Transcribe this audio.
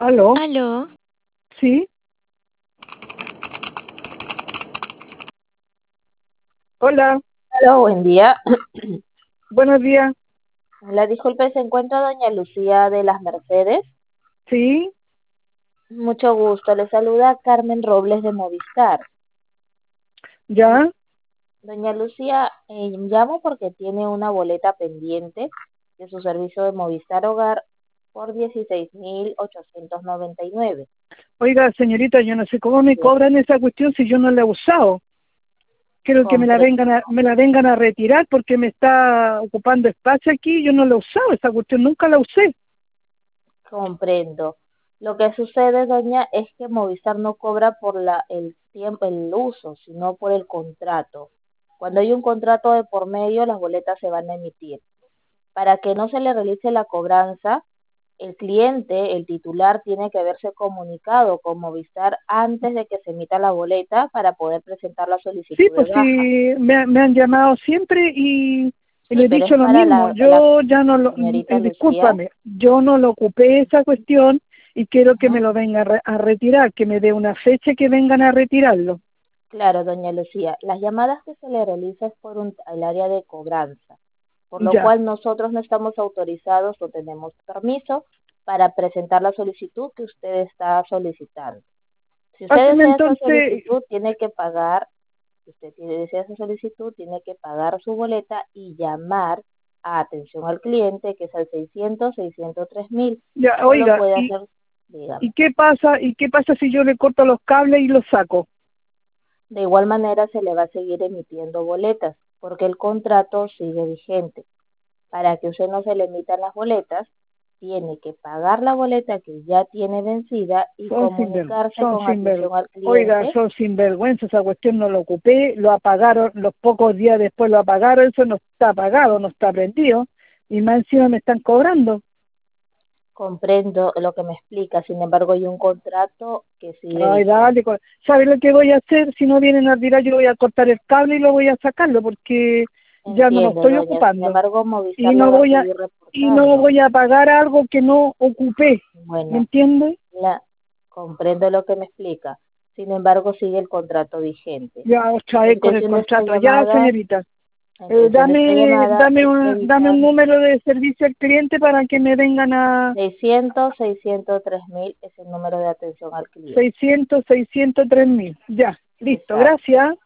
¿Aló? Aló, ¿Sí? Hola, Hola, buen día. buenos días. La disculpe, ¿se encuentra doña Lucía de las Mercedes? ¿Sí? Mucho gusto, le saluda Carmen Robles de Movistar. ¿Ya? Doña Lucía, llamo porque tiene una boleta pendiente de su servicio de Movistar Hogar por 16.899. Oiga, señorita, yo no sé cómo me Bien, cobran esa cuestión si yo no la he usado. Quiero que comprendo, me la vengan a retirar porque me está ocupando espacio aquí. Yo no la he usado, esa cuestión nunca la usé. comprendo. Lo que sucede, doña, es que Movistar no cobra por el tiempo, el uso, sino por el contrato. Cuando hay un contrato de por medio, las boletas se van a emitir. Para que no se le realice la cobranza, el cliente, el titular, tiene que haberse comunicado con Movistar antes de que se emita la boleta para poder presentar la Sí, solicitud de pues sí, baja. me han llamado siempre y le Sí, he pero es dicho lo para mismo. la Yo ya no lo, señorita Lucía. discúlpame, yo no lo ocupé esa cuestión y quiero que me Ujú. lo venga a retirar, que me dé una fecha que vengan a retirarlo. Claro, doña Lucía, las llamadas que se le realizan es por el área de cobranza, por lo Ya. cual nosotros no estamos autorizados o tenemos permiso para presentar la solicitud que usted está solicitando. Si usted Páseme desea esa entonces, solicitud, tiene que pagar, si usted desea esa solicitud, tiene que pagar su boleta y llamar a atención al cliente, que es al 600-603.000, ya, o lo oiga, puede hacer, dígame. y qué pasa si yo le corto los cables y los saco? De igual manera se le va a seguir emitiendo boletas, porque el contrato sigue vigente. Para que usted no se le emitan las boletas, tiene que pagar la boleta que ya tiene vencida y comunicarse con atención al Oiga, cliente. son sinvergüenza, esa cuestión no lo ocupé, lo apagaron, los pocos días después lo apagaron, eso no está apagado, no está prendido, y más encima me están cobrando. Comprendo lo que me explica, sin embargo hay un contrato que sigue Ay, vigente. dale, ¿sabe lo que voy a hacer? Si no vienen a tirar, yo voy a cortar el cable y lo voy a sacarlo, porque ya no lo Entiendo, estoy doña. Sin ocupando, embargo, y Movistar lo no va a voy a, seguir y no reportando. voy a pagar algo que no ocupé, ¿me Bueno, entiende? comprendo lo que me explica. Sin embargo, sigue el contrato vigente. Ya os La trae con el intención de esta contrato. Ya, llamada, señorita, la intención de esta llamada es dame un revisar número de servicio al cliente para que me vengan a 600-603.000 es el número de atención al cliente. 600 603 mil. Ya, listo, Exacto. gracias.